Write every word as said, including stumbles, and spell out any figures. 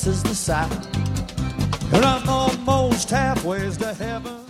is the South. And I'm almost halfway to heaven.